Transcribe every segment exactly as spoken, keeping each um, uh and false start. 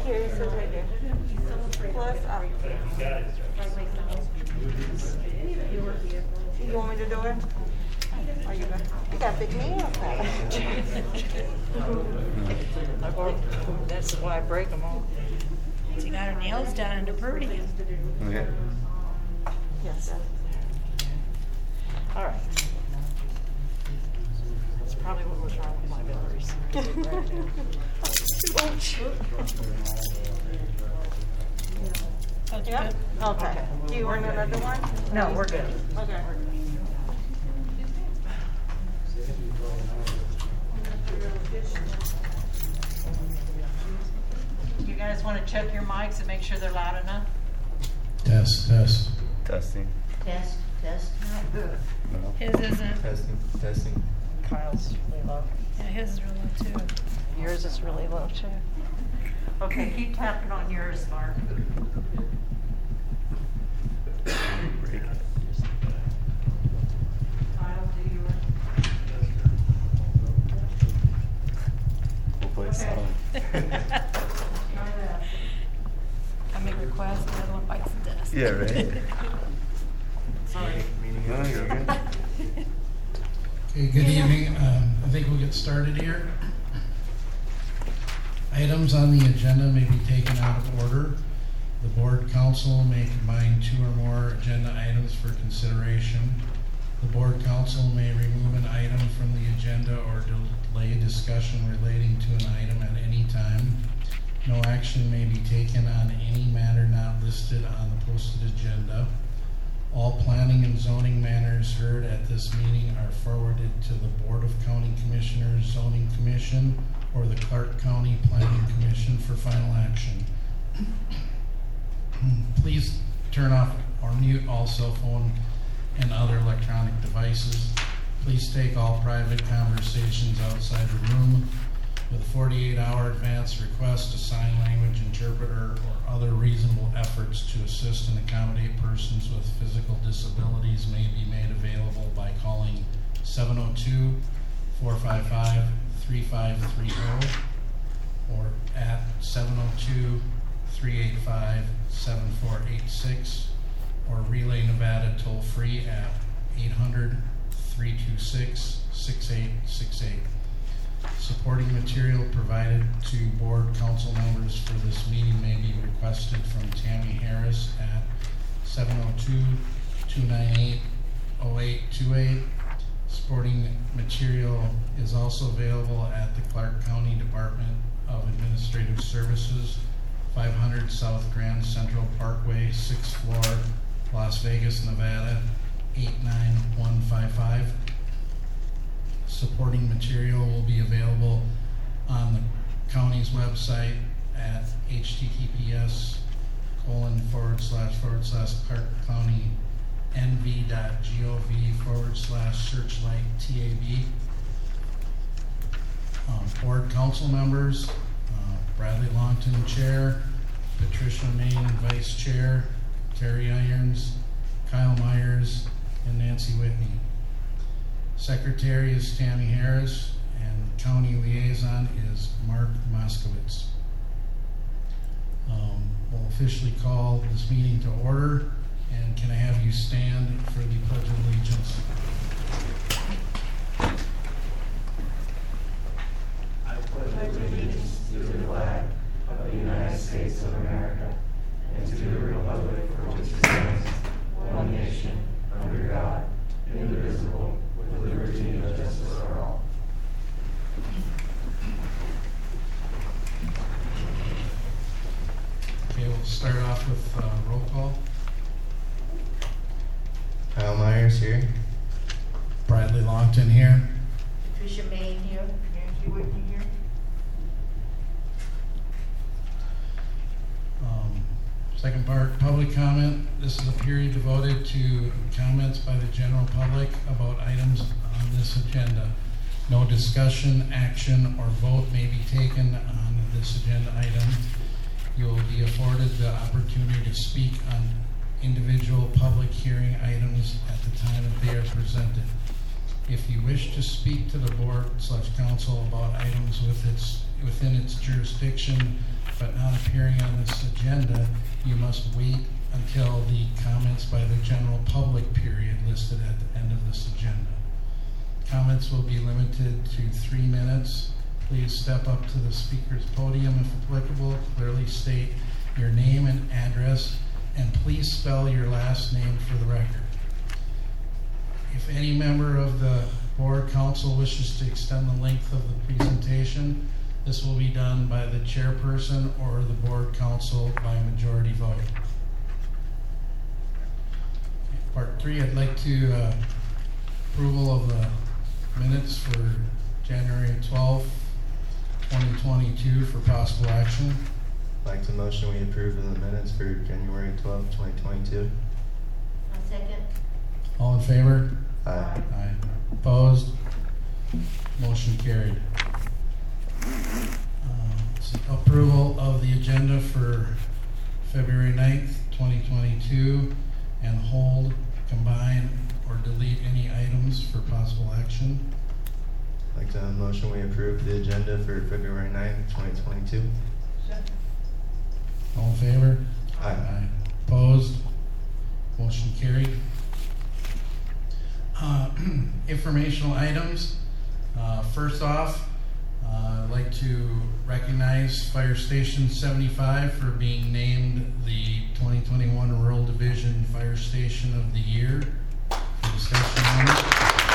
Here, it says right there. Plus, uh, you want me to do it? Or you got, you got big nails now. I bought, that's why I break them all. She got her nails done and they're pretty. Okay. Yes, sir. All right. That's probably what was wrong with my batteries. That's Yeah? good. Okay. Okay. Do you want another one? No, we're good. Okay. You guys want to check your mics and make sure they're loud enough? Test, test. Testing. Test, test. No. His isn't. Testing. Testing. Kyle's really low. Yeah, his is real low too. Yours is really low too. Okay, keep tapping on yours, Mark. Break. Kyle, do yours. We'll play a song. Try that. I make requests, the other one bites the dust. Yeah, right. Sorry. No, you're good. Okay, good evening. Um, I think we'll get started here. Items on the agenda may be taken out of order. The board council may combine two or more agenda items for consideration. The board council may remove an item from the agenda or delay discussion relating to an item at any time. No action may be taken on any matter not listed on the posted agenda. All planning and zoning matters heard at this meeting are forwarded to the Board of County Commissioners Zoning Commission or the Clark County Planning Commission for final action. Please turn off or mute all cell phone and other electronic devices. Please take all private conversations outside the room. With a forty-eight hour advance request, a sign language interpreter or other reasonable efforts to assist and accommodate persons with physical disabilities may be made available by calling seven oh two, four five five, three five three oh or at seven oh two, three eight five, seven four eight six or Relay Nevada toll free at eight hundred, three two six, six eight six eight. Supporting material provided to board council members for this meeting may be requested from Tammy Harris at seven oh two, two nine eight, oh eight two eight. Supporting material is also available at the Clark County Department of Administrative Services, five hundred South Grand Central Parkway, sixth floor, Las Vegas, Nevada, eight nine one five five. Supporting material will be available on the county's website at https colon forward slash forward slash Clark County nv dot gov forward slash searchlight tab. Um, board council members, uh, Bradley Longton chair, Patricia Main vice chair, Terry Irons, Kyle Myers, and Nancy Whitney. Secretary is Tammy Harris, and county liaison is Mark Moskowitz. Um, we'll officially call this meeting to order, and can I have you stand for the Pledge of Allegiance? I pledge allegiance to the flag of the United States of America and to the republic for which it stands, one nation, under God, indivisible, with liberty and justice for all. Okay, we'll start off with uh, roll call. Kyle Myers here. Bradley Longton here. Patricia Main here. Nancy Whitney here. Um, second part, public comment. This is a period devoted to comments by the general public about items on this agenda. No discussion, action, or vote may be taken on this agenda item. You will be afforded the opportunity to speak on individual public hearing items at the time that they are presented. If you wish to speak to the board slash council about items with its, within its jurisdiction, but not appearing on this agenda, you must wait until the comments by the general public period listed at the end of this agenda. Comments will be limited to three minutes. Please step up to the speaker's podium if applicable, clearly state your name and address, and please spell your last name for the record. If any member of the board council wishes to extend the length of the presentation, this will be done by the chairperson or the board council by majority vote. Part three, I'd like to uh, approval of the minutes for January twelfth, twenty twenty-two for possible action. I'd like to motion we approve the minutes for January twelfth, twenty twenty-two. A second. All in favor? Aye. Aye. Opposed? Motion carried. Uh, approval of the agenda for February ninth, twenty twenty-two, and hold, combine, or delete any items for possible action. I'd like to motion we approve the agenda for February ninth, twenty twenty-two. All in favor? Aye. Opposed? Motion carried. Uh, informational items. Uh, first off, uh, I'd like to recognize Fire Station seventy-five for being named the twenty twenty-one Rural Division Fire Station of the Year. For discussion on it.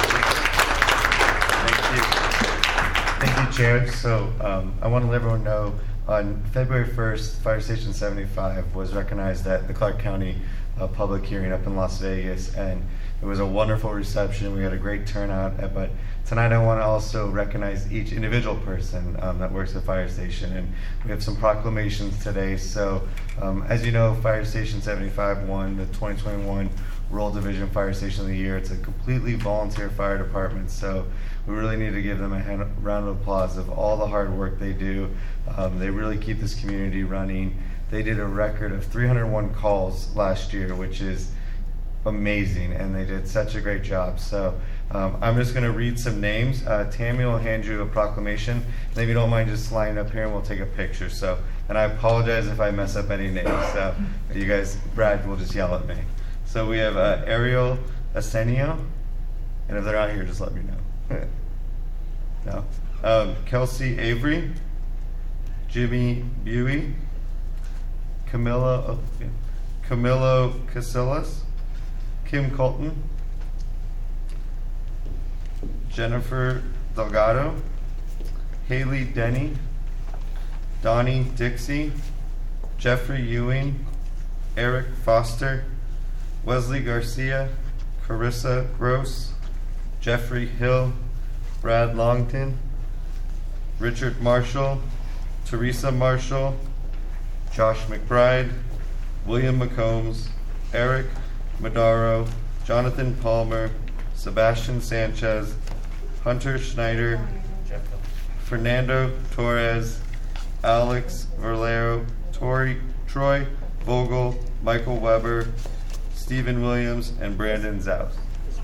Thank you. Thank you, Chair. So um, I want to let everyone know on February first, Fire Station seventy-five was recognized at the Clark County uh, public hearing up in Las Vegas, and it was a wonderful reception. We had a great turnout, uh, but tonight I want to also recognize each individual person um, that works at Fire Station, and we have some proclamations today. So um, as you know, Fire Station seventy-five won the twenty twenty-one Rural Division Fire Station of the Year. It's a completely volunteer fire department, so we really need to give them a hand, round of applause of all the hard work they do. Um, they really keep this community running. They did a record of three hundred one calls last year, which is amazing, and they did such a great job. So um, I'm just going to read some names. Uh, Tammy will hand you a proclamation, and if you don't mind just lining up here and we'll take a picture. So, and I apologize if I mess up any names, so you guys, Brad will just yell at me. So we have uh, Ariel Asenio, and if they're not here, just let me know. No. Um, Kelsey Avery, Jimmy Buey, Camilla, oh, yeah. Camilo Casillas, Kim Colton, Jennifer Delgado, Haley Denny, Donnie Dixie, Jeffrey Ewing, Eric Foster, Wesley Garcia, Carissa Gross, Jeffrey Hill, Brad Longton, Richard Marshall, Teresa Marshall, Josh McBride, William McCombs, Eric Madaro, Jonathan Palmer, Sebastian Sanchez, Hunter Schneider, Fernando Torres, Alex Verlero, Tori, Troy Vogel, Michael Weber, Stephen Williams, and Brandon Zaus.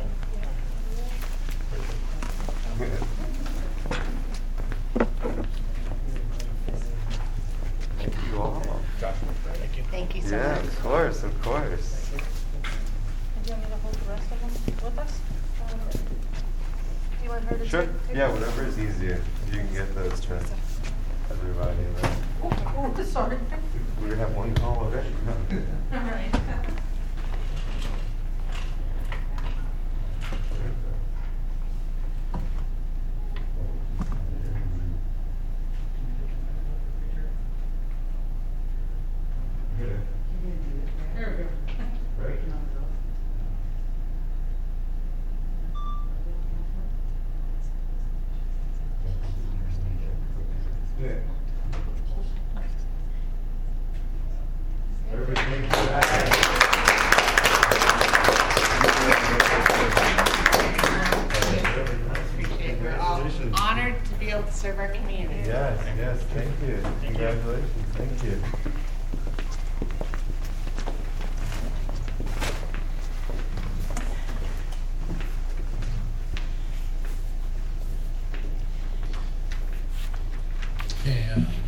Thank you all. Thank you so Yeah, much. of course, of course. Do you want me to hold the rest of them with us? Do you want her to Sure. take- take Yeah, them? whatever is easier. You can get those to everybody. And then Oh, oh, sorry. we have one call already. All right. We're all honored to be able to serve our community. Yes, yes, thank you. Congratulations, thank you. Okay, uh,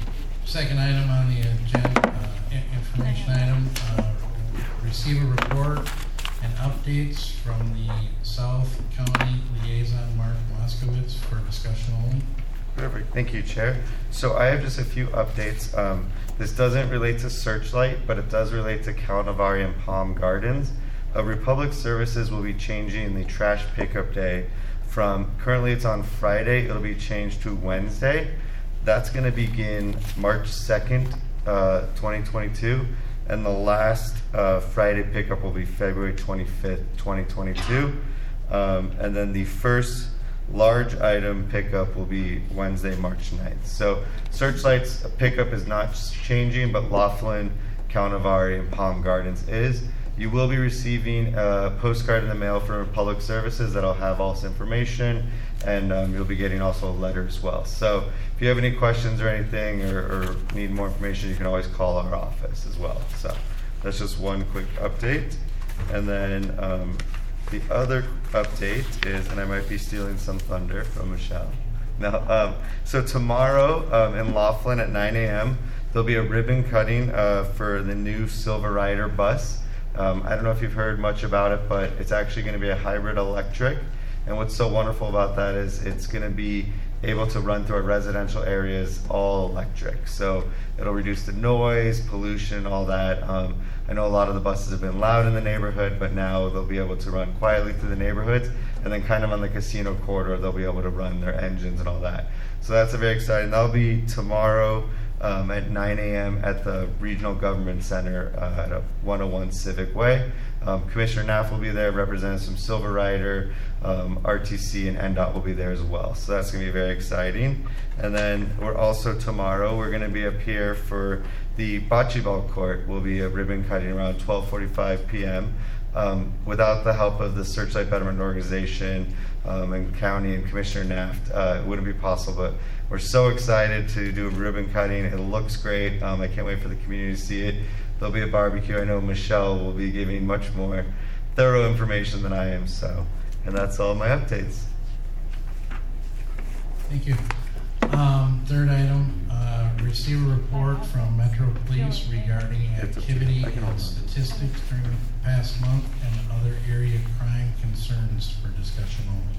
Second item on the agenda, uh, i- information item, uh, receive a report and updates from the South County Liaison, Mark Moskowitz, for discussion only. Perfect, thank you, Chair. So I have just a few updates. Um, this doesn't relate to Searchlight, but it does relate to Calnavari and Palm Gardens. Uh, Republic Services will be changing the trash pickup day from, currently it's on Friday, it'll be changed to Wednesday. That's gonna begin March second, uh, twenty twenty-two, and the last uh, Friday pickup will be February twenty-fifth, twenty twenty-two. Um, and then the first large item pickup will be Wednesday, March ninth. So Searchlight's pickup is not changing, but Laughlin, Calnavari, and Palm Gardens is. You will be receiving a postcard in the mail from Republic Services that'll have all this information, and um, you'll be getting also a letter as well. So if you have any questions or anything, or, or need more information, you can always call our office as well. So that's just one quick update. And then um, the other update is, and I might be stealing some thunder from Michelle. No, um, so tomorrow um, in Laughlin at nine a m there'll be a ribbon cutting uh, for the new Silver Rider bus. Um, I don't know if you've heard much about it, but it's actually going to be a hybrid electric. And what's so wonderful about that is it's going to be able to run through our residential areas all electric. So it'll reduce the noise, pollution, all that. Um, I know a lot of the buses have been loud in the neighborhood, but now they'll be able to run quietly through the neighborhoods. And then kind of on the casino corridor, they'll be able to run their engines and all that. So that's a very exciting. That'll be tomorrow um, at nine a m at the Regional Government Center uh, at a one oh one Civic Way. Um, Commissioner Knapp will be there, representatives from Silver Rider, um, R T C, and N D O T will be there as well. So that's going to be very exciting. And then we're also tomorrow, we're going to be up here for the bocce ball court. Will be a ribbon cutting around twelve forty-five p m Um, without the help of the Searchlight Betterment Organization um, and County and Commissioner Naft, uh, it wouldn't be possible. But we're so excited to do a ribbon cutting. It looks great. Um, I can't wait for the community to see it. There'll be a barbecue. I know Michelle will be giving much more thorough information than I am. So, and that's all my updates. Thank you. Um, third item, uh, receive a report from Metro Police regarding activity and statistics during the past month and other area crime concerns for discussion only.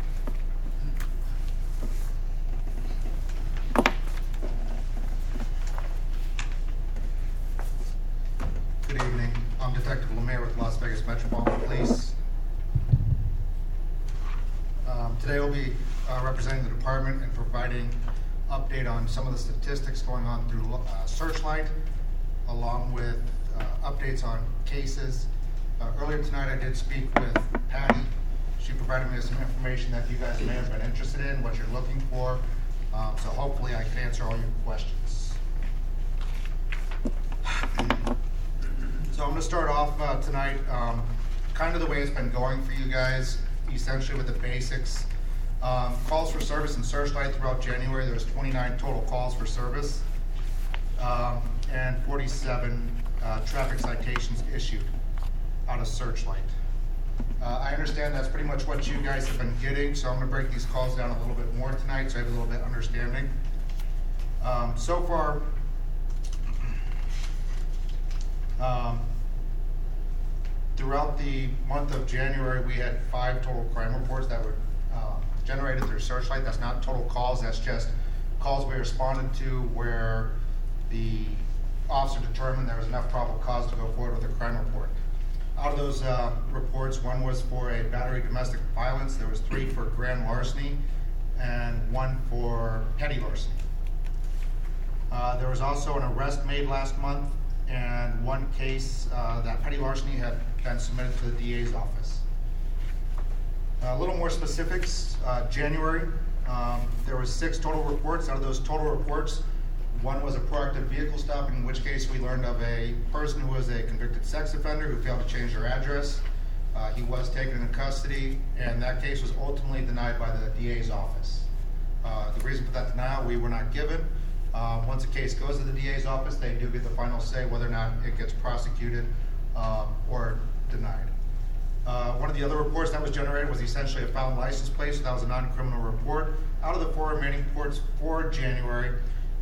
Good evening. I'm Detective Lemire with Las Vegas Metropolitan Police. Um, today we'll be uh, representing the department and providing update on some of the statistics going on through uh, Searchlight, along with uh, updates on cases. Uh, earlier tonight I did speak with Patty. She provided me with some information that you guys may have been interested in, what you're looking for. Um, so hopefully I can answer all your questions. So I'm going to start off uh, tonight um, kind of the way it's been going for you guys, essentially with the basics. Um, calls for service in Searchlight throughout January, there's twenty-nine total calls for service um, and forty-seven uh, traffic citations issued out of Searchlight. Uh, I understand that's pretty much what you guys have been getting, so I'm going to break these calls down a little bit more tonight so I have a little bit of understanding. Um, so far, Um, throughout the month of January, we had five total crime reports that were uh, generated through Searchlight. That's not total calls, that's just calls we responded to where the officer determined there was enough probable cause to go forward with a crime report. Out of those uh, reports, one was for a battery domestic violence, there was three for grand larceny, and one for petty larceny. Uh, there was also an arrest made last month, and one case uh, that petty larceny had been submitted to the D A's office. Uh, a little more specifics, uh, January, um, there was six total reports. Out of those total reports, one was a proactive vehicle stop, in which case we learned of a person who was a convicted sex offender who failed to change their address. Uh, he was taken into custody, and that case was ultimately denied by the D A's office. Uh, the reason for that denial, we were not given. Uh, once a case goes to the D A's office, they do get the final say whether or not it gets prosecuted um, or denied. Uh, one of the other reports that was generated was essentially a found license plate, so that was a non-criminal report. Out of the four remaining reports for January,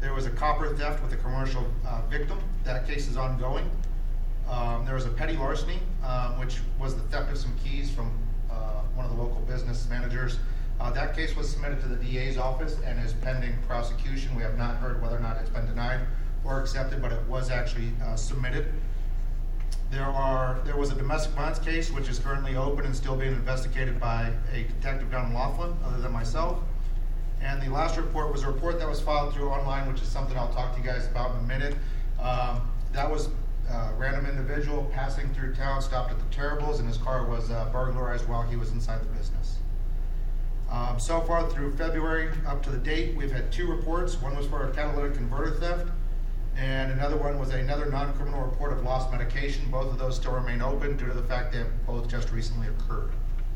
There was a copper theft with a commercial uh, victim. That case is ongoing. Um, there was a petty larceny, um, which was the theft of some keys from uh, one of the local business managers. Uh, that case was submitted to the D A's office and is pending prosecution. We have not heard whether or not it's been denied or accepted, but it was actually uh, submitted. There are there was a domestic violence case which is currently open and still being investigated by a detective down in Laughlin, other than myself. And the last report was a report that was filed through online, which is something I'll talk to you guys about in a minute. Um, that was a random individual passing through town, stopped at the Terribles, and his car was uh, burglarized while he was inside the business. Um, so far through February, up to the date, we've had two reports. One was for a catalytic converter theft, and another one was another non-criminal report of lost medication. Both of those still remain open due to the fact that both just recently occurred.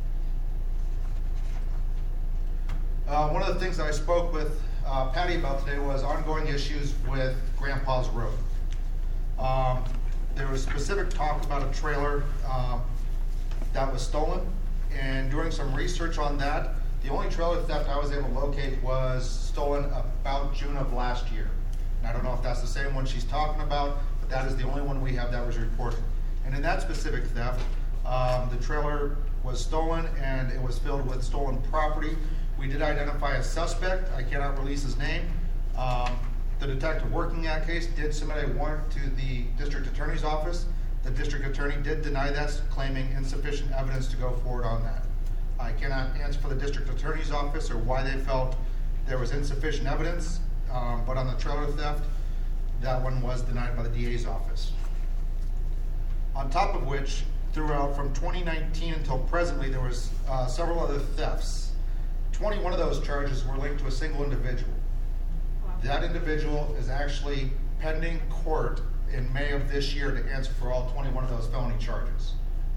Uh, one of the things that I spoke with uh, Patty about today was ongoing issues with Grandpa's Road. Um, there was specific talk about a trailer um, that was stolen, and doing some research on that, the only trailer theft I was able to locate was stolen about June of last year. And I don't know if that's the same one she's talking about, but that is the only one we have that was reported. And in that specific theft, um, the trailer was stolen and it was filled with stolen property. We did identify a suspect. I cannot release his name. Um, the detective working that case did submit a warrant to the district attorney's office. The district attorney did deny that, claiming insufficient evidence to go forward on that. I cannot answer for the district attorney's office or why they felt there was insufficient evidence, um, but on the trailer theft, that one was denied by the D A's office. On top of which, throughout from twenty nineteen until presently, there was uh, several other thefts. twenty-one of those charges were linked to a single individual. Wow. That individual is actually pending court in May of this year to answer for all twenty-one of those felony charges.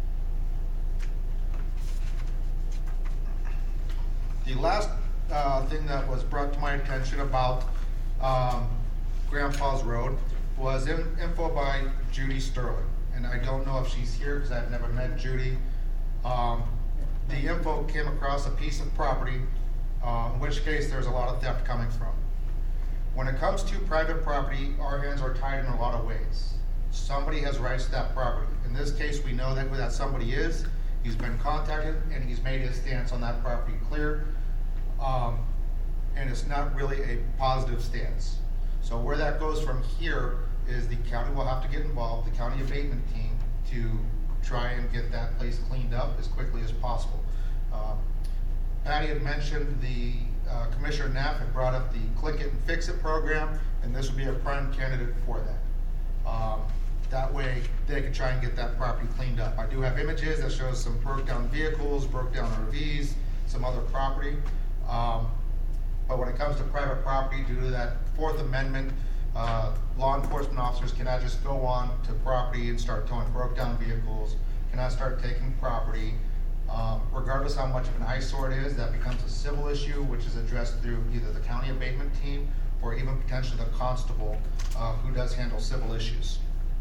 The last uh, thing that was brought to my attention about um, Grandpa's Road was in, info by Judy Sterling. And I don't know if she's here because I've never met Judy. Um, the info came across a piece of property, uh, in which case there's a lot of theft coming from. When it comes to private property, our hands are tied in a lot of ways. Somebody has rights to that property. In this case, we know that who that somebody is. He's been contacted and he's made his stance on that property clear. Um, and it's not really a positive stance. So where that goes from here is the county will have to get involved, the county abatement team, to try and get that place cleaned up as quickly as possible. Um, Patty had mentioned the uh, Commissioner Knapp had brought up the Click It and Fix It program, and this would be a prime candidate for that. Um, that way they could try and get that property cleaned up. I do have images that shows some broke down vehicles, broke down R Vs, some other property. Um, but when it comes to private property, due to that Fourth Amendment, uh, law enforcement officers cannot just go on to property and start towing broke down vehicles, cannot start taking property. Um, regardless how much of an eyesore it is, that becomes a civil issue, which is addressed through either the county abatement team or even potentially the constable uh, who does handle civil issues.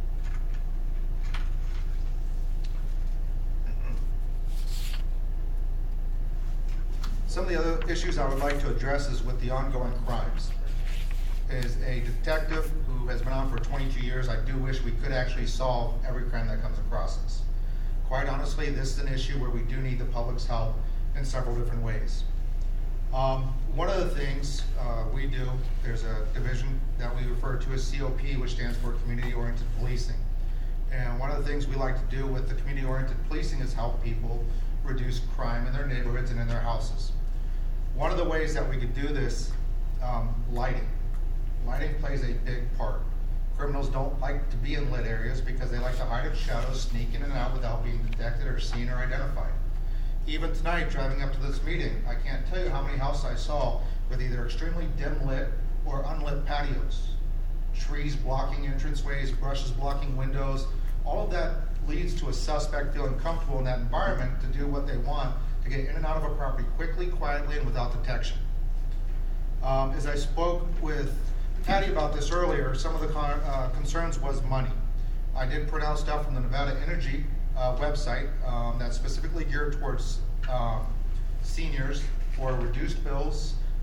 Some of the other issues I would like to address is with the ongoing crimes. As a detective who has been on for twenty-two years, I do wish we could actually solve every crime that comes across us. Quite honestly, this is an issue where we do need the public's help in several different ways. Um, one of the things uh, we do, there's a division that we refer to as C O P, which stands for Community-Oriented Policing. And one of the things we like to do with the community-oriented policing is help people reduce crime in their neighborhoods and in their houses. One of the ways that we could do this, um, lighting. Lighting plays a big part. Criminals don't like to be in lit areas because they like to hide in shadows, sneak in and out without being detected or seen or identified. Even tonight, driving up to this meeting, I can't tell you how many houses I saw with either extremely dim lit or unlit patios. Trees blocking entranceways, brushes blocking windows. All of that leads to a suspect feeling comfortable in that environment to do what they want to get in and out of a property quickly, quietly, and without detection. Um, as I spoke with Patty about this earlier, some of the con uh, concerns was money. I did print out stuff from the Nevada Energy uh, website um, that's specifically geared towards um, seniors for reduced bills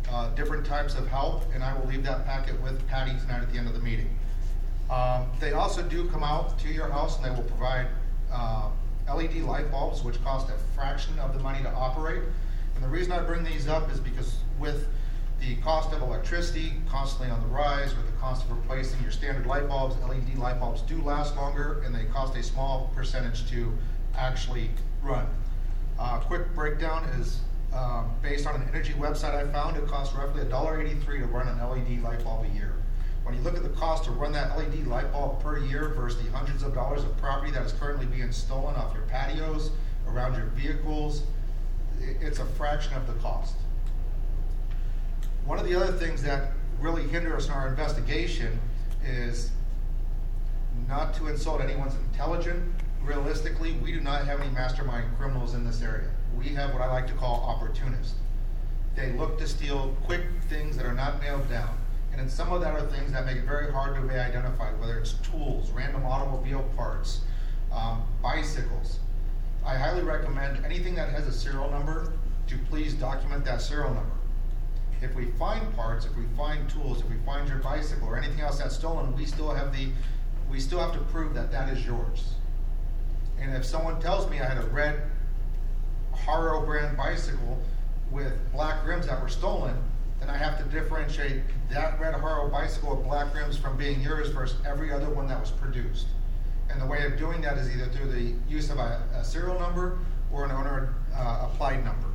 uh, different types of help, and I will leave that packet with Patty tonight at the end of the meeting. Um, they also do come out to your house and they will provide uh, L E D light bulbs, which cost a fraction of the money to operate. And the reason I bring these up is because with the cost of electricity constantly on the rise, with the cost of replacing your standard light bulbs, L E D light bulbs do last longer and they cost a small percentage to actually run. Uh, quick breakdown is um, based on an energy website I found, it costs roughly one dollar eighty-three to run an L E D light bulb a year. When you look at the cost to run that L E D light bulb per year versus the hundreds of dollars of property that is currently being stolen off your patios, around your vehicles, it's a fraction of the cost. One of the other things that really hinder us in our investigation is not to insult anyone's intelligence. Realistically, we do not have any mastermind criminals in this area. We have what I like to call opportunists. They look to steal quick things that are not nailed down. And then some of that are things that make it very hard to be identified, whether it's tools, random automobile parts, um, bicycles. I highly recommend anything that has a serial number to please document that serial number. If we find parts, if we find tools, if we find your bicycle or anything else that's stolen, we still have the, we still have to prove that that is yours. And if someone tells me I had a red Haro brand bicycle with black rims that were stolen, then I have to differentiate that red Haro bicycle with black rims from being yours versus every other one that was produced. And the way of doing that is either through the use of a, a serial number or an owner uh, applied number.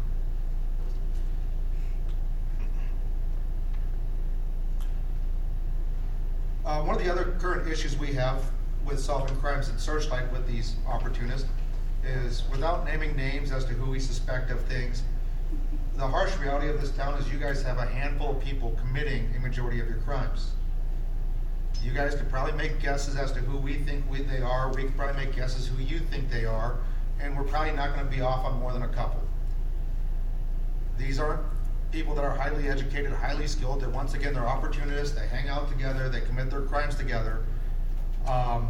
Uh, one of the other current issues we have with solving crimes at Searchlight with these opportunists is, without naming names as to who we suspect of things, the harsh reality of this town is you guys have a handful of people committing a majority of your crimes. You guys could probably make guesses as to who we think we, they are. We could probably make guesses who you think they are, and we're probably not going to be off on more than a couple. These aren't people that are highly educated, highly skilled, that once again, they're opportunists, they hang out together, they commit their crimes together. Um,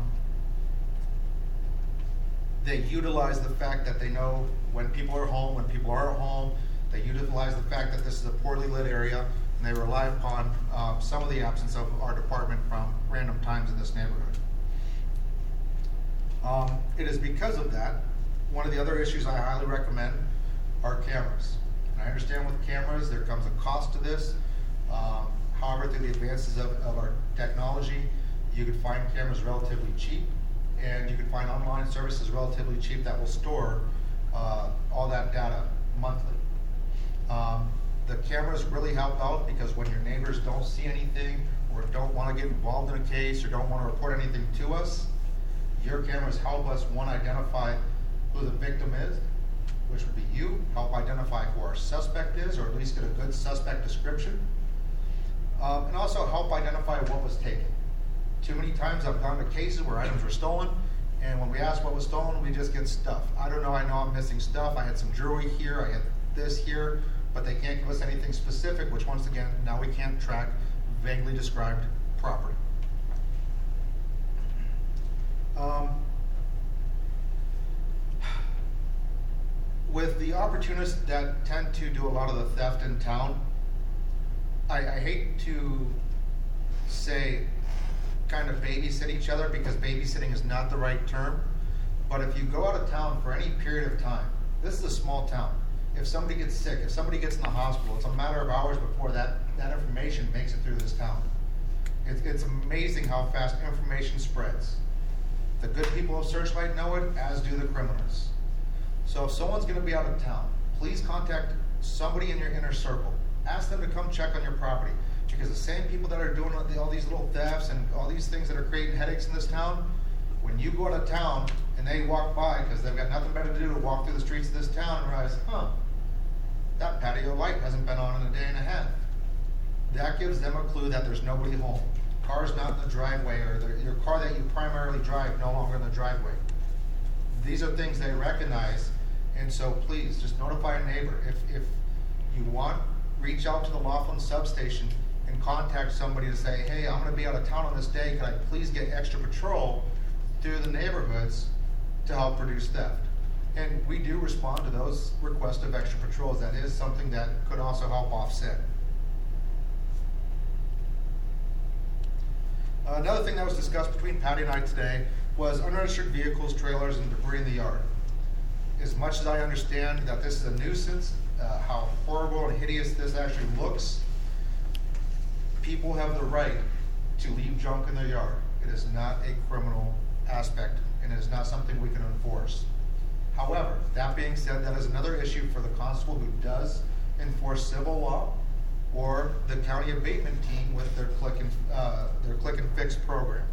they utilize the fact that they know when people are home, when people are at home. They utilize the fact that this is a poorly lit area, and they rely upon uh, some of the absence of our department from random times in this neighborhood. Um, it is because of that, one of the other issues I highly recommend are cameras. And I understand with cameras, there comes a cost to this. Um, however, through the advances of, of our technology, you could find cameras relatively cheap, and you can find online services relatively cheap that will store uh, all that data monthly. Um, the cameras really help out because when your neighbors don't see anything or don't want to get involved in a case or don't want to report anything to us, your cameras help us, one, identify who the victim is, which would be you, help identify who our suspect is, or at least get a good suspect description, um, and also help identify what was taken. Too many times I've gone to cases where items were stolen, and when we ask what was stolen, we just get stuff. I don't know, I know I'm missing stuff. I had some jewelry here, I had this here, but they can't give us anything specific, which once again, now we can't track vaguely described property. Um, with the opportunists that tend to do a lot of the theft in town, I, I hate to say kind of babysit each other, because babysitting is not the right term, but if you go out of town for any period of time, this is a small town. If somebody gets sick, if somebody gets in the hospital, it's a matter of hours before that, that information makes it through this town. It's, it's amazing how fast information spreads. The good people of Searchlight know it, as do the criminals. So if someone's going to be out of town, please contact somebody in your inner circle. Ask them to come check on your property, because the same people that are doing all these little thefts and all these things that are creating headaches in this town, when you go out of town and they walk by because they've got nothing better to do to walk through the streets of this town and realize, huh, that patio light hasn't been on in a day and a half. That gives them a clue that there's nobody home. Car's not in the driveway, or the, your car that you primarily drive no longer in the driveway. These are things they recognize, and so please just notify a neighbor. If, if you want, reach out to the Laughlin substation and contact somebody to say, hey, I'm going to be out of town on this day. Can I please get extra patrol through the neighborhoods to help reduce theft? And we do respond to those requests of extra patrols. That is something that could also help offset. Another thing that was discussed between Patty and I today was unregistered vehicles, trailers, and debris in the yard. As much as I understand that this is a nuisance, uh, how horrible and hideous this actually looks, people have the right to leave junk in their yard. It is not a criminal aspect, and it is not something we can enforce. However, that being said, that is another issue for the constable who does enforce civil law, or the county abatement team with their click and, uh, their click and fix program.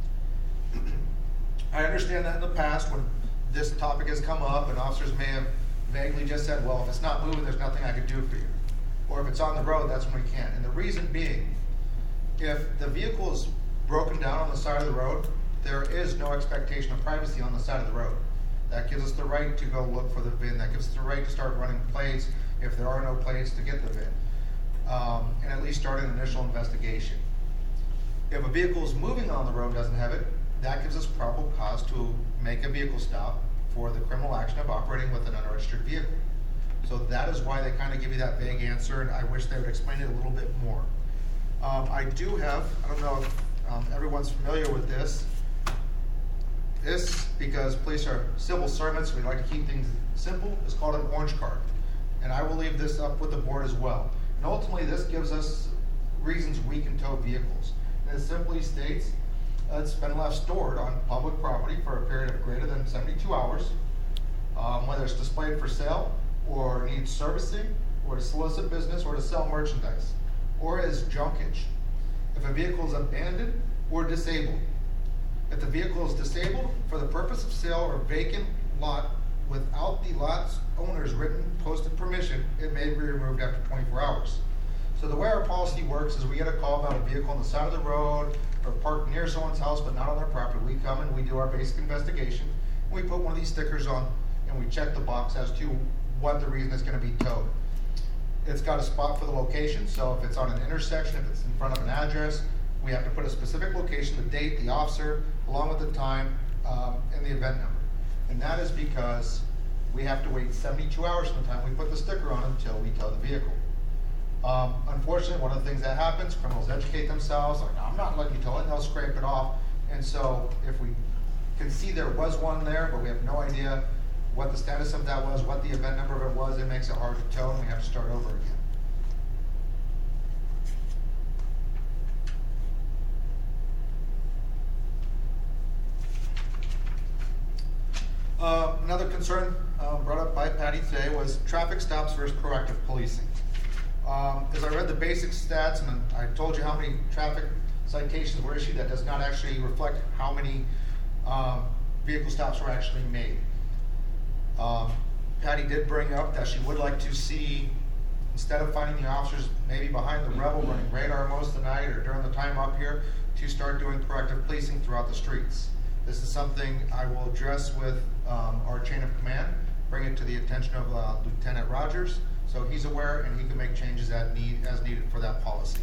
I understand that in the past when this topic has come up and officers may have vaguely just said, well, if it's not moving, there's nothing I can do for you. Or if it's on the road, that's when we can. And the reason being, if the vehicle is broken down on the side of the road, there is no expectation of privacy on the side of the road. That gives us the right to go look for the V I N. That gives us the right to start running plates if there are no plates to get the V I N. Um, and at least start an initial investigation. If a vehicle is moving on the road and doesn't have it, that gives us probable cause to make a vehicle stop for the criminal action of operating with an unregistered vehicle. So that is why they kind of give you that vague answer, and I wish they would explain it a little bit more. Um, I do have, I don't know if um, everyone's familiar with this. This, because police are civil servants, we like to keep things simple, is called an orange card. And I will leave this up with the board as well. And ultimately, this gives us reasons we can tow vehicles. And it simply states uh, it's been left stored on public property for a period of greater than seventy-two hours, um, whether it's displayed for sale, or needs servicing, or to solicit business, or to sell merchandise, or as junkage. If a vehicle is abandoned or disabled. If the vehicle is disabled for the purpose of sale or vacant lot without the lot's owner's written posted permission, it may be removed after twenty-four hours. So the way our policy works is we get a call about a vehicle on the side of the road or parked near someone's house but not on their property. We come and we do our basic investigation. We put one of these stickers on and we check the box as to what the reason is going to be towed. It's got a spot for the location, so if it's on an intersection, if it's in front of an address, we have to put a specific location, the date, the officer, along with the time, um, and the event number. And that is because we have to wait seventy-two hours from the time we put the sticker on until we tow the vehicle. Um, unfortunately, one of the things that happens, criminals educate themselves, like, I'm not letting you tow it, and they'll scrape it off. And so if we can see there was one there, but we have no idea what the status of that was, what the event number of it was, it makes it hard to tow, and we have to start over again. Uh, another concern um, brought up by Patty today was traffic stops versus proactive policing. Um, as I read the basic stats, and I told you how many traffic citations were issued, that does not actually reflect how many um, vehicle stops were actually made. Um, Patty did bring up that she would like to see, instead of finding the officers maybe behind the rebel running radar most of the night or during the time up here, to start doing proactive policing throughout the streets. This is something I will address with um, our chain of command, bring it to the attention of uh, Lieutenant Rogers, so he's aware and he can make changes as, need, as needed for that policy.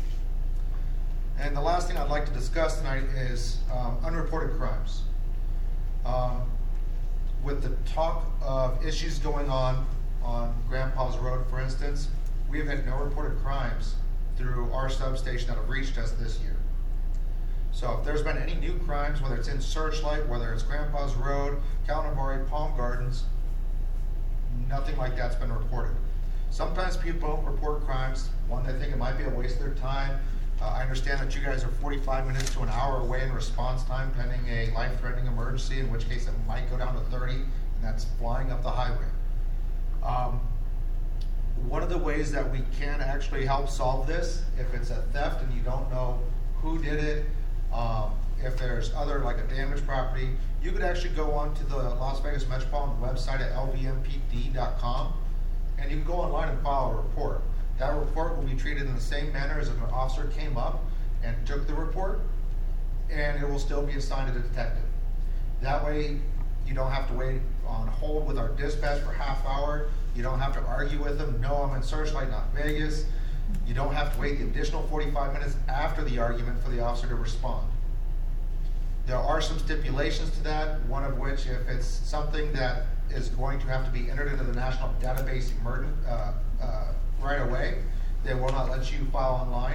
And the last thing I'd like to discuss tonight is um, unreported crimes. Um, with the talk of issues going on on Grandpa's Road, for instance, we have had no reported crimes through our substation that have reached us this year. So if there's been any new crimes, whether it's in Searchlight, whether it's Grandpa's Road, Calnavari, Palm Gardens, nothing like that's been reported. Sometimes people don't report crimes. One, they think it might be a waste of their time. Uh, I understand that you guys are forty-five minutes to an hour away in response time pending a life-threatening emergency, in which case it might go down to thirty, and that's flying up the highway. Um, one of the ways that we can actually help solve this, if it's a theft and you don't know who did it, um, if there's other, like a damaged property, you could actually go onto the Las Vegas Metropolitan website at L V M P D dot com, and you can go online and file a report. That report will be treated in the same manner as if an officer came up and took the report, and it will still be assigned to the detective. That way, you don't have to wait on hold with our dispatch for half hour. You don't have to argue with them. No, I'm in Searchlight, not Vegas. You don't have to wait the additional forty-five minutes after the argument for the officer to respond. There are some stipulations to that, one of which, if it's something that is going to have to be entered into the national database emergent, uh, uh, right away, they will not let you file online.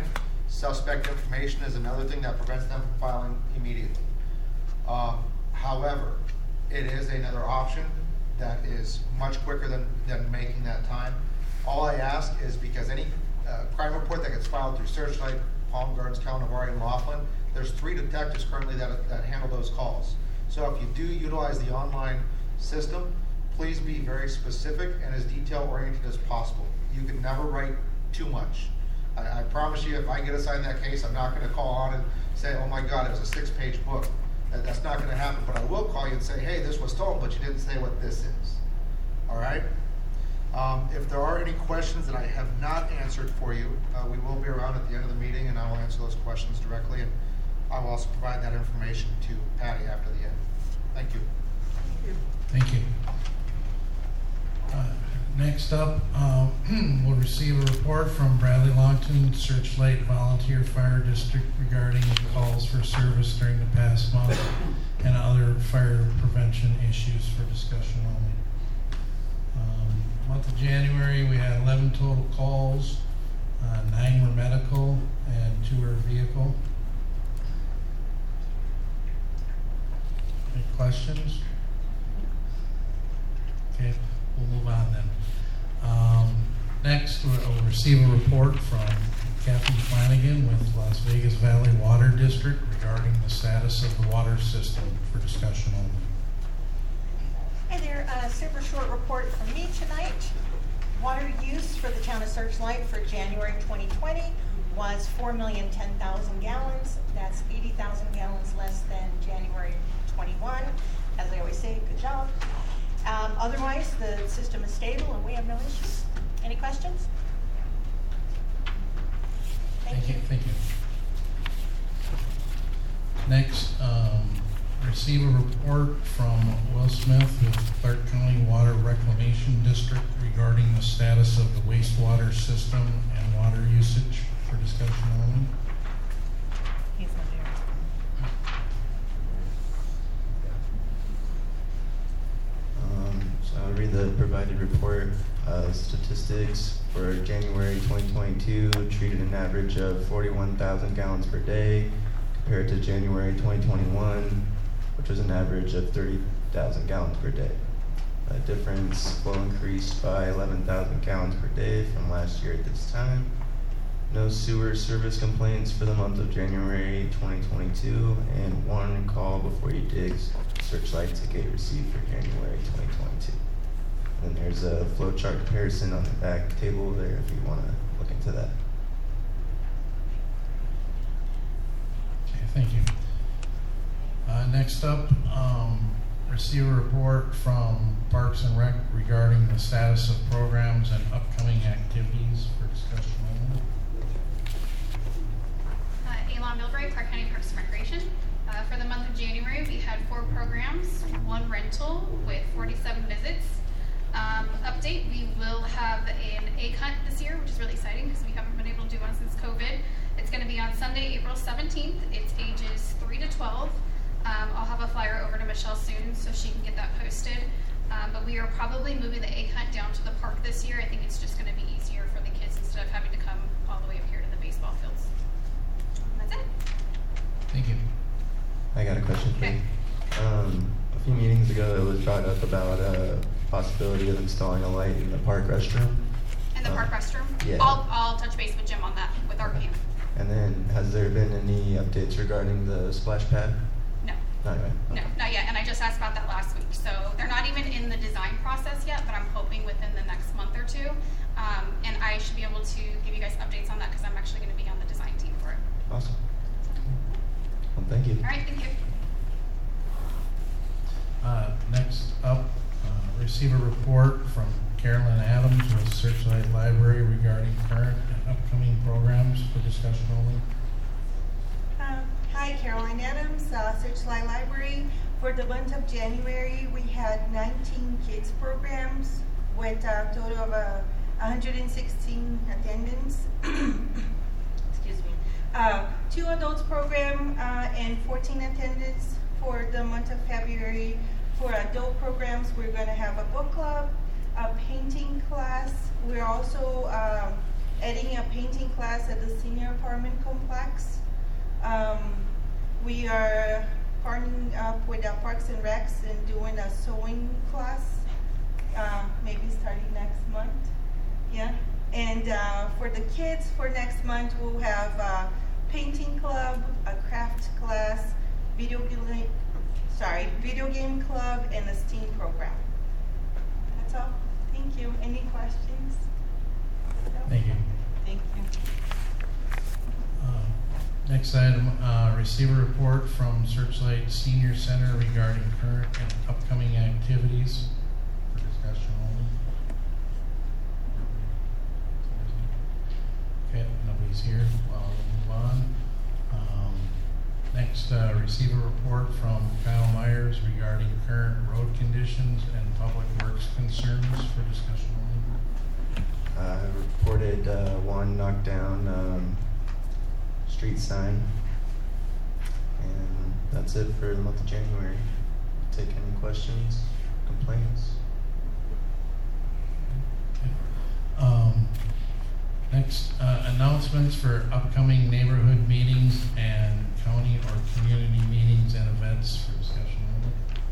Suspect information is another thing that prevents them from filing immediately. Um, however, it is another option that is much quicker than, than making that time. All I ask is because any uh, crime report that gets filed through Searchlight, Palm Gardens, Calnavari, and Laughlin, there's three detectives currently that, that handle those calls. So if you do utilize the online system, please be very specific and as detail oriented as possible. You can never write too much. I, I promise you, if I get assigned that case, I'm not going to call on and say, oh my God, it was a six page book. That, that's not going to happen, but I will call you and say, hey, this was stolen, but you didn't say what this is. All right? Um, if there are any questions that I have not answered for you, uh, we will be around at the end of the meeting and I will answer those questions directly, and I will also provide that information to Patty after the end. Thank you. Thank you. Uh, Next up, um, we'll receive a report from Bradley Longton Searchlight Volunteer Fire District regarding calls for service during the past month and other fire prevention issues for discussion only. Um, month of January, we had eleven total calls, uh, nine were medical and two were vehicle. Any questions? Okay, we'll move on then. Um, next, we'll receive a report from Captain Flanagan with Las Vegas Valley Water District regarding the status of the water system for discussion only. Hi there, a super short report from me tonight. Water use for the town of Searchlight for January twenty twenty was four million ten thousand gallons. That's eighty thousand gallons less than January twenty-one. As I always say, good job. Um, otherwise, the system is stable and we have no issues. Any questions? Thank, Thank you. Thank you. Next, um, receive a report from Will Smith with Clark County Water Reclamation District regarding the status of the wastewater system and water usage for discussion only. He's not here. Um, so I'll read the provided report. Uh, statistics for January twenty twenty-two treated an average of forty-one thousand gallons per day compared to January twenty twenty-one, which was an average of thirty thousand gallons per day. A difference flow increased by eleven thousand gallons per day from last year at this time. No sewer service complaints for the month of January twenty twenty-two, and one call before you dig Searchlight ticket received for January twenty twenty-two. And there's a flow chart comparison on the back table there if you want to look into that. Okay, thank you. Uh, next up, um, receive a report from Parks and Rec regarding the status of programs and upcoming activities for discussion only. Uh, Elon Milbury, Clark County Parks and Recreation. Uh, for the month of January, we had four programs, one rental with forty-seven visits. Um, update, we will have an egg hunt this year, which is really exciting because we haven't been able to do one since COVID. It's going to be on Sunday, April seventeenth. It's ages three to twelve. Um, I'll have a flyer over to Michelle soon so she can get that posted. Um, but we are probably moving the egg hunt down to the park this year. I think it's just going to be easier for the kids instead of having to come all the way up here to the baseball fields. And that's it. Thank you. I got a question for Okay. you. Um, a few meetings ago, it was brought up about a possibility of installing a light in the park restroom. In the Um, park restroom? yeah. I'll, I'll touch base with Jim on that with our camp. And then, has there been any updates regarding the splash pad? No. Not yet. No, not yet, and I just asked about that last week. So they're not even in the design process yet, but I'm hoping within the next month or two. Um, and I should be able to give you guys updates on that because I'm actually going to be on the design team for it. Awesome. Well, thank you. All right, thank you. Uh, next up, uh, receive a report from Carolyn Adams with Searchlight Library regarding current and upcoming programs for discussion only. Uh, hi, Caroline Adams, uh, Searchlight Library. For the month of January, we had nineteen kids programs with a total of uh, one hundred sixteen attendance. Excuse me. Uh, two adults program uh, and fourteen attendance. For the month of February, for adult programs, we're going to have a book club, a painting class. We're also um, adding a painting class at the senior apartment complex. Um, we are partnering up with uh, Parks and Recs and doing a sewing class, uh, maybe starting next month. Yeah. And uh, for the kids, for next month, we'll have a painting club, a craft class, video game, sorry, video game club, and a STEAM program. That's all. Thank you. Any questions? No? Thank you. Thank you. Uh, Next item, uh, receiver report from Searchlight Senior Center regarding current and upcoming activities for discussion only. Okay, nobody's here. Well, we'll move on. Um, next, uh, receiver report from Kyle Myers regarding current road conditions and public works concerns for discussion only. I reported uh, one knockdown um, street sign, and that's it for the month of January. Take any questions, complaints? Um, next, uh, announcements for upcoming neighborhood meetings and county or community meetings and events for discussion only.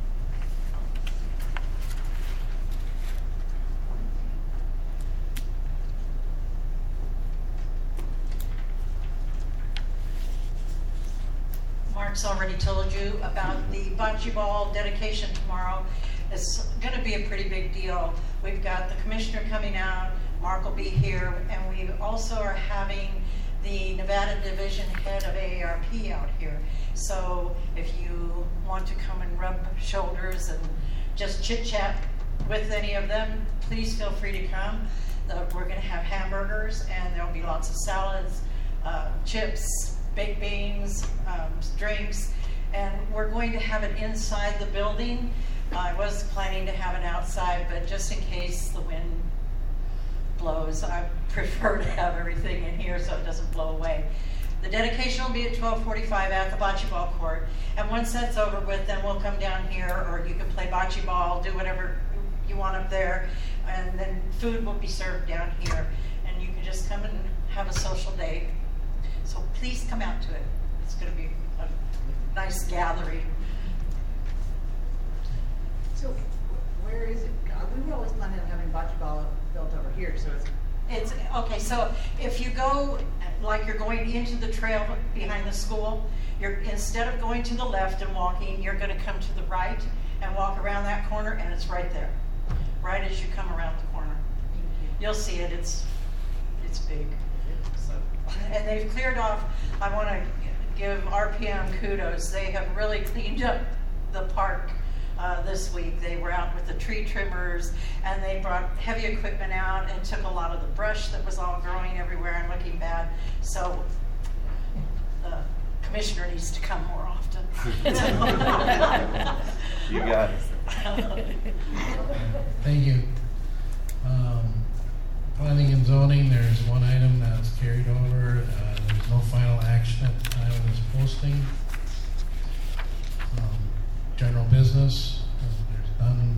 Mark's already told you about the bocce ball dedication tomorrow. It's going to be a pretty big deal. We've got the commissioner coming out, Mark will be here, and we also are having the Nevada Division head of A A R P out here. So if you want to come and rub shoulders and just chit chat with any of them, please feel free to come. The, we're going to have hamburgers, and there'll be lots of salads, uh, chips, baked beans, um, drinks, and we're going to have it inside the building. I was planning to have it outside, but just in case the wind blows, I prefer to have everything in here so it doesn't blow away. The dedication will be at twelve forty-five at the bocce ball court, and once that's over with, then we'll come down here, or you can play bocce ball, do whatever you want up there, and then food will be served down here, and you can just come and have a social day. So please come out to it. It's going to be a nice gathering. So where is it? Uh, We were always planning on having bocce ball built over here, so it's. It's okay. So if you go, like you're going into the trail behind the school, you're instead of going to the left and walking, you're going to come to the right and walk around that corner, and it's right there, right as you come around the corner. You'll see it. It's it's big. So, and they've cleared off. I want to give R P M kudos. They have really cleaned up the park uh, this week. They were out with the tree trimmers, and they brought heavy equipment out and took a lot of the brush that was all growing everywhere and looking bad. So the commissioner needs to come more often. You got it. Thank you. Um, planning and zoning, there's one item that's carried over. Uh, there's no final action at the time of this posting. Um, general business, uh, there's none.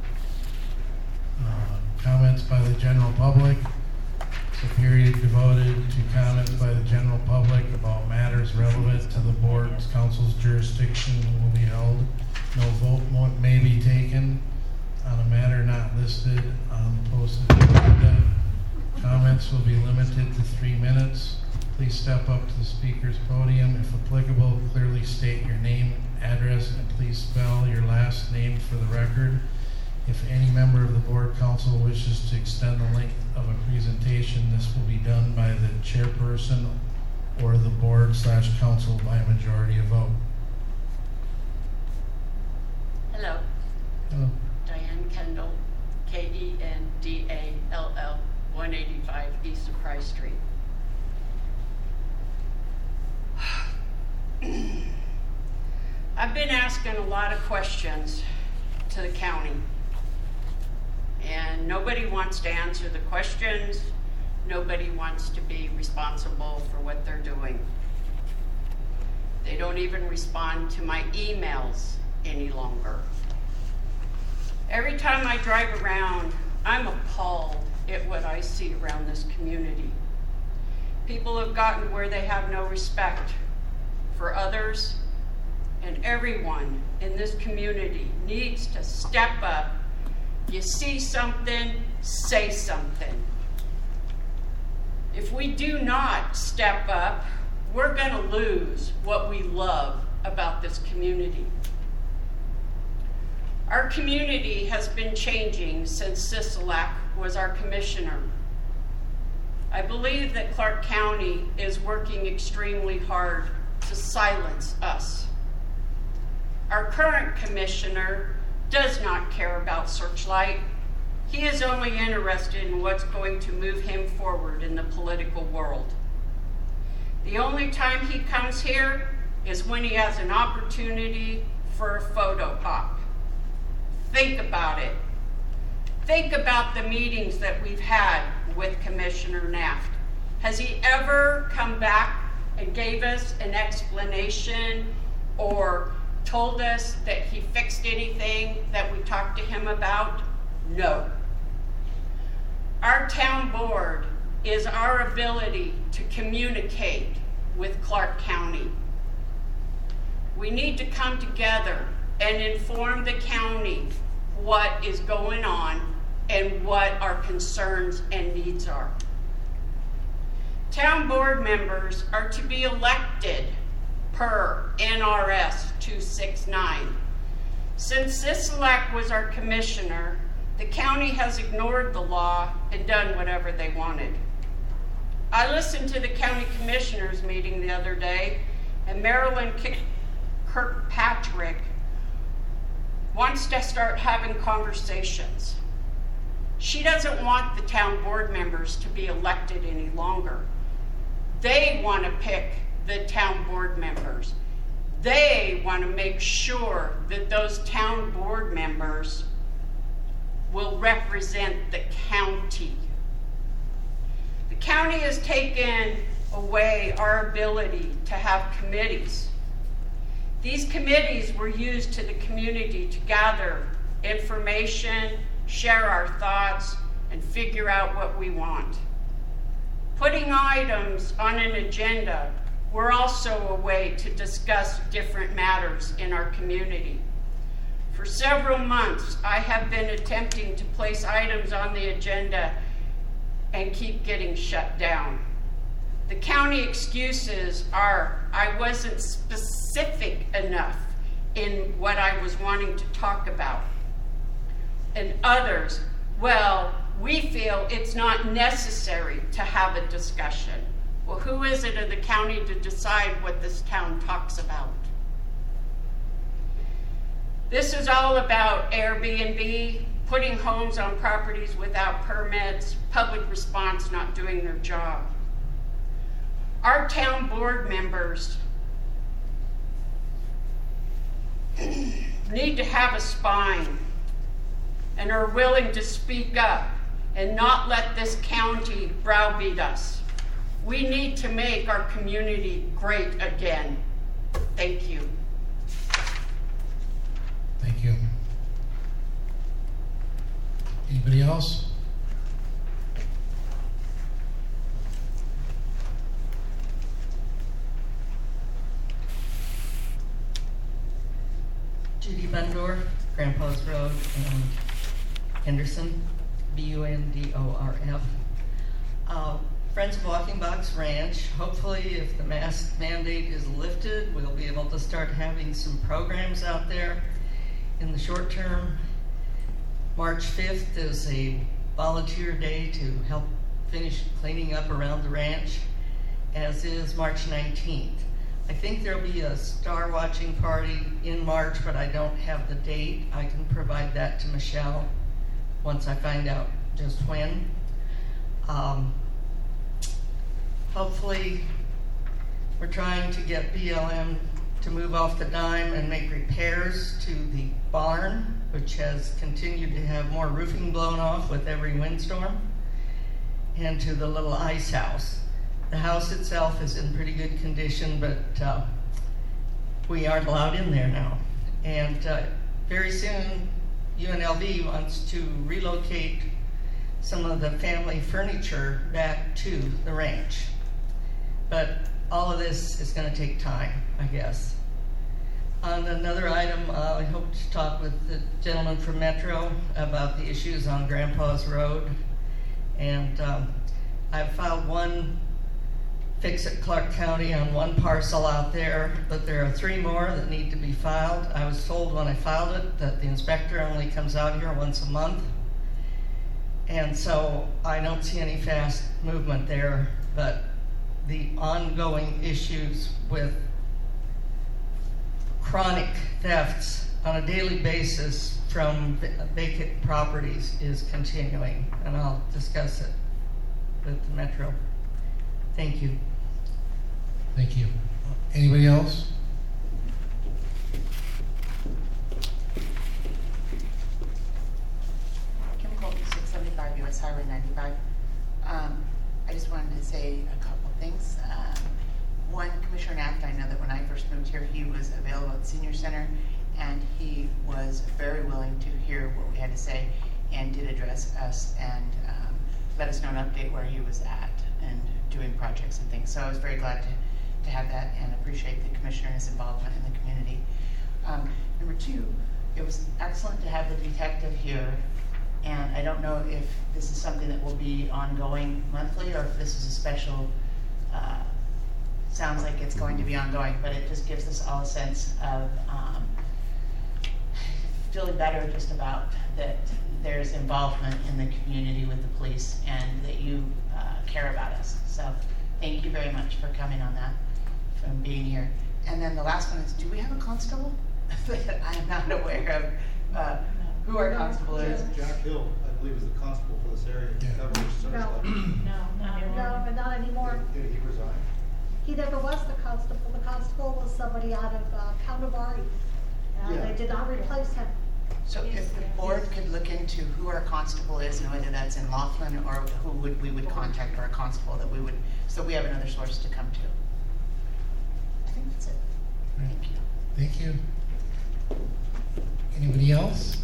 Uh, comments by the general public. It's a period devoted to comments by the general public about matters relevant to the board's council's jurisdiction will be held. No vote mo- may be taken on a matter not listed on the posted agenda. Comments will be limited to three minutes. Please step up to the speaker's podium. If applicable, clearly state your name, address, and please spell your last name for the record. If any member of the board council wishes to extend the length of a presentation, this will be done by the chairperson or the board slash council by a majority of vote. Hello. Hello. Diane Kendall, K E N D A L L, one eighty-five East of Price Street. I've been asking a lot of questions to the county, and nobody wants to answer the questions. Nobody wants to be responsible for what they're doing. They don't even respond to my emails any longer. Every time I drive around, I'm appalled at what I see around this community. People have gotten where they have no respect for others, and everyone in this community needs to step up. You see something, say something. If we do not step up, we're going to lose what we love about this community. Our community has been changing since Sisolak was our commissioner. I believe that Clark County is working extremely hard to silence us. Our current commissioner does not care about Searchlight. He is only interested in what's going to move him forward in the political world. The only time he comes here is when he has an opportunity for a photo op. Think about it. Think about the meetings that we've had with Commissioner Naft. Has he ever come back and gave us an explanation or told us that he fixed anything that we talked to him about? No. Our town board is our ability to communicate with Clark County. We need to come together and inform the county what is going on and what our concerns and needs are. Town board members are to be elected per N R S two sixty-nine. Since Sisolak was our commissioner, the county has ignored the law and done whatever they wanted. I listened to the county commissioners meeting the other day, and Marilyn Kirkpatrick wants to start having conversations. She doesn't want the town board members to be elected any longer. They want to pick the town board members. They want to make sure that those town board members will represent the county. The county has taken away our ability to have committees. These committees were used to the community to gather information, share our thoughts, and figure out what we want. Putting items on an agenda were also a way to discuss different matters in our community. For several months, I have been attempting to place items on the agenda and keep getting shut down. The county excuses are, I wasn't specific enough in what I was wanting to talk about. And others, well, we feel it's not necessary to have a discussion. Well, who is it in the county to decide what this town talks about? This is all about Airbnb, putting homes on properties without permits, public response not doing their job. Our town board members need to have a spine and are willing to speak up and not let this county browbeat us. We need to make our community great again. Thank you. Thank you. Anybody else? Judy Bundorf, Grandpa's Road, and Henderson, B U N D O R F. Uh, Friends of Walking Box Ranch, hopefully if the mask mandate is lifted, we'll be able to start having some programs out there in the short term. March fifth is a volunteer day to help finish cleaning up around the ranch, as is March nineteenth. I think there'll be a star watching party in March, but I don't have the date. I can provide that to Michelle once I find out just when. Um, hopefully, we're trying to get B L M to move off the dime and make repairs to the barn, which has continued to have more roofing blown off with every windstorm, and to the little ice house. The house itself is in pretty good condition, but uh, we aren't allowed in there now. And uh, very soon, U N L V wants to relocate some of the family furniture back to the ranch. but all of this is going to take time, I guess. On another item, uh, I hope to talk with the gentleman from Metro about the issues on Grandpa's Road. And um, I've filed one fix at Clark County on one parcel out there, but there are three more that need to be filed. I was told when I filed it that the inspector only comes out here once a month. And so I don't see any fast movement there, but the ongoing issues with chronic thefts on a daily basis from vacant properties is continuing, and I'll discuss it with the Metro. Thank you. Thank you. Anybody else? Kim Colton, six seventy-five U S Highway ninety-five. Um, I just wanted to say a couple things. Um, one, Commissioner Naft, I know that when I first moved here, he was available at the Senior Center, and he was very willing to hear what we had to say and did address us and um, let us know an update where he was at and doing projects and things. So I was very glad to, to have that and appreciate the Commissioner and his involvement in the community. Um, number two, it was excellent to have the detective here, and I don't know if this is something that will be ongoing monthly or if this is a special, uh, sounds like it's going to be ongoing, but it just gives us all a sense of um, feeling better just about that there's involvement in the community with the police and that you uh, care about us. So thank you very much for coming on that, from being here. And then the last one is, do we have a constable? I'm not aware of uh, who our constable is. Jack Hill, I believe, is the constable for this area. He covers Surfside. No, not anymore. No, not anymore. Did he resign? He never was the constable. The constable was somebody out of uh, Counterbury. Uh, Yeah. They did not replace him. So if the board could look into who our constable is and whether that's in Laughlin or who would we would contact our constable that we would, so we have another source to come to. I think that's it. Thank you. Thank you. Anybody else?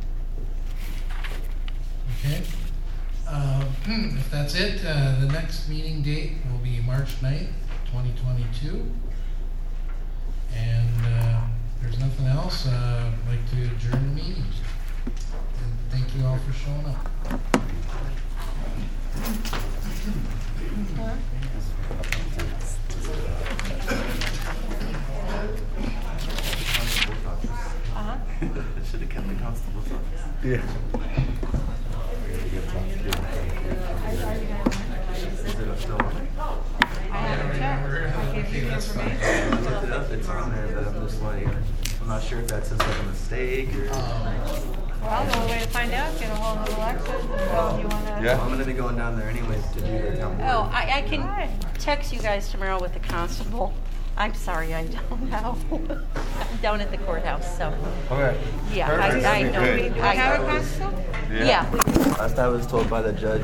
Okay. Uh, if that's it, uh, the next meeting date will be March ninth, twenty twenty-two. And uh, if there's nothing else, uh, I'd like to adjourn the meeting. And thank you all for showing up. Uh-huh. Should have kept the constable's office. Yeah. Is it still on? I haven't checked. I gave you the information. I looked it up, it's on there, but I'm just like, I'm not sure if that's just like a mistake or. Well, the only way to find out, get a hold of Alexis and tell them you wanna. Yeah. I'm gonna be going down there anyways to do the town board. Oh, I, I can text you guys tomorrow with the constable. I'm sorry, I don't know. I'm down at the courthouse, so. Okay. Yeah, Perfect. I, I know. Good. Do I I have a know. constable? Yeah. Last I was told by the judge